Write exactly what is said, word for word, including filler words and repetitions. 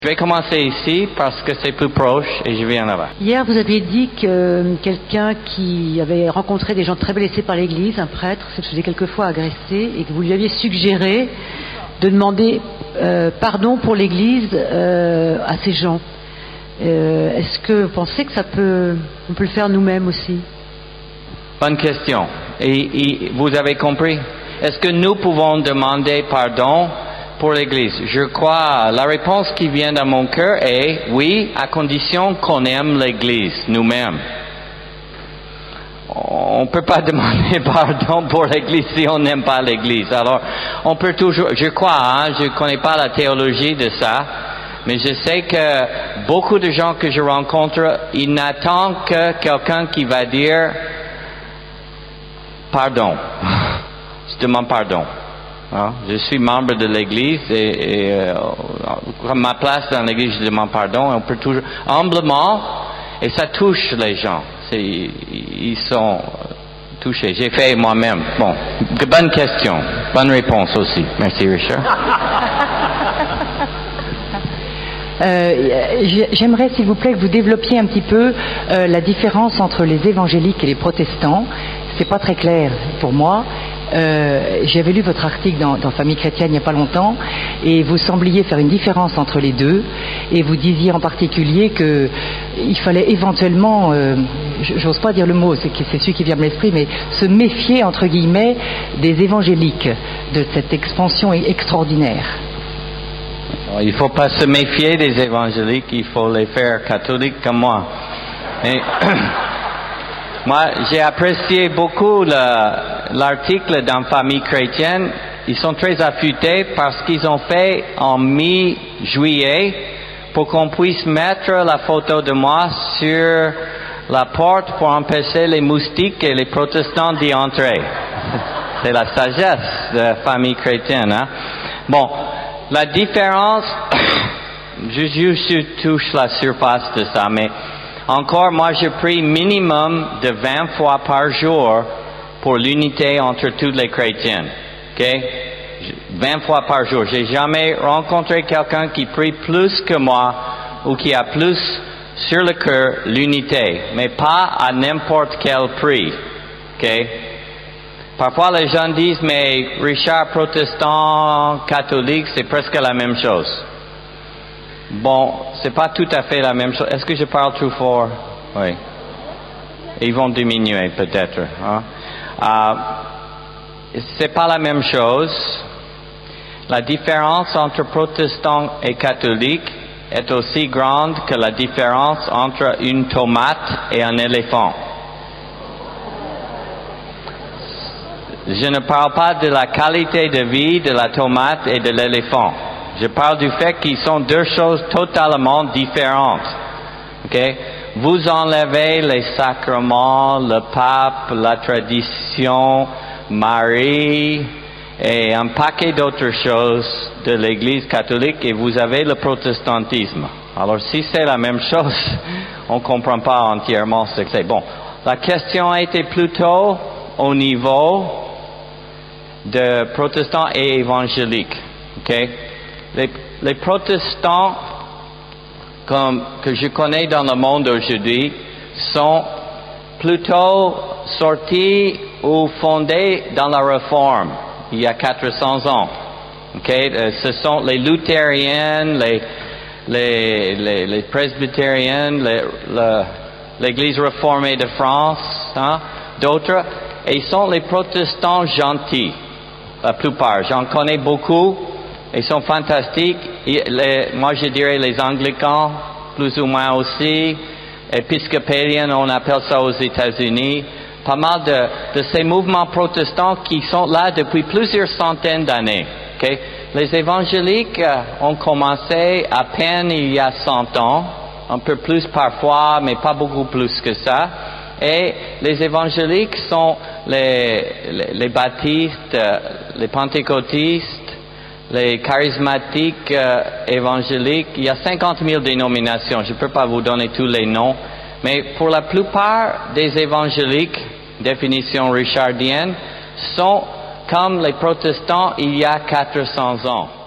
Je vais commencer ici parce que c'est plus proche et je viens là-bas. Hier, vous aviez dit que quelqu'un qui avait rencontré des gens très blessés par l'Église, un prêtre, se faisait quelquefois agresser et que vous lui aviez suggéré de demander euh, pardon pour l'Église euh, à ces gens. Euh, est-ce que vous pensez que ça peut, on peut le faire nous-mêmes aussi? Bonne question. Et, et vous avez compris? Est-ce que nous pouvons demander pardon pour l'Église? Je crois, la réponse qui vient dans mon cœur est oui, à condition qu'on aime l'Église nous-mêmes. On ne peut pas demander pardon pour l'Église si on n'aime pas l'Église. Alors, on peut toujours, je crois, hein, je ne connais pas la théologie de ça, mais je sais que beaucoup de gens que je rencontre, ils n'attendent que quelqu'un qui va dire pardon. Je demande pardon. Hein? Je suis membre de l'Église et, et euh, à ma place dans l'Église, je demande pardon. Et on peut toujours humblement, et ça touche les gens. C'est, ils sont touchés. J'ai fait moi-même. Bon, de bonne question, bonne réponse aussi. Merci, Richard. Euh, j'aimerais, s'il vous plaît, que vous développiez un petit peu euh, la différence entre les évangéliques et les protestants. C'est pas très clair pour moi. Euh, j'avais lu votre article dans, dans Famille chrétienne il n'y a pas longtemps et vous sembliez faire une différence entre les deux et vous disiez en particulier que il fallait éventuellement, euh, j'ose pas dire le mot, c'est, c'est celui qui vient de l'esprit, mais se méfier entre guillemets des évangéliques, de cette expansion extraordinaire. Il ne faut pas se méfier des évangéliques, il faut les faire catholiques comme moi. Et moi, j'ai apprécié beaucoup le, l'article dans Famille chrétienne. Ils sont très affûtés parce qu'ils ont fait en mi-juillet pour qu'on puisse mettre la photo de moi sur la porte pour empêcher les moustiques et les protestants d'y entrer. C'est la sagesse de Famille chrétienne, hein. Bon, la différence, je, je touche la surface de ça, mais encore, moi, je prie minimum de vingt fois par jour pour l'unité entre tous les chrétiens. OK? vingt fois par jour. J'ai jamais rencontré quelqu'un qui prie plus que moi ou qui a plus sur le cœur l'unité, mais pas à n'importe quel prix. OK? Parfois, les gens disent, mais Richard, protestant, catholique, c'est presque la même chose. Bon, c'est pas tout à fait la même chose. Est-ce que je parle trop fort? Oui. Ils vont diminuer peut-être. Hein? Euh, c'est pas la même chose. La différence entre protestant et catholique est aussi grande que la différence entre une tomate et un éléphant. Je ne parle pas de la qualité de vie de la tomate et de l'éléphant. Je parle du fait qu'ils sont deux choses totalement différentes. Okay? Vous enlevez les sacrements, le pape, la tradition, Marie et un paquet d'autres choses de l'Église catholique et vous avez le protestantisme. Alors si c'est la même chose, on ne comprend pas entièrement ce que c'est. Bon, la question a été plutôt au niveau de protestants et évangéliques. Okay? Les, les protestants comme, que je connais dans le monde aujourd'hui sont plutôt sortis ou fondés dans la Réforme il y a quatre cents ans. Okay? Ce sont les luthériens, les, les, les, les presbytériens, les, le, l'Église réformée de France, hein, d'autres, et ils sont les protestants gentils, la plupart. J'en connais beaucoup. Ils sont fantastiques. Les, moi, je dirais les anglicans, plus ou moins aussi. Épiscopaliens, on appelle ça aux États-Unis. Pas mal de, de ces mouvements protestants qui sont là depuis plusieurs centaines d'années. Okay? Les évangéliques euh, ont commencé à peine il y a cent ans, un peu plus parfois, mais pas beaucoup plus que ça. Et les évangéliques sont les, les, les baptistes, euh, les pentecôtistes, les charismatiques euh, évangéliques. Il y a cinquante mille dénominations, je ne peux pas vous donner tous les noms, mais pour la plupart des évangéliques, définition richardienne, sont comme les protestants il y a quatre cents ans.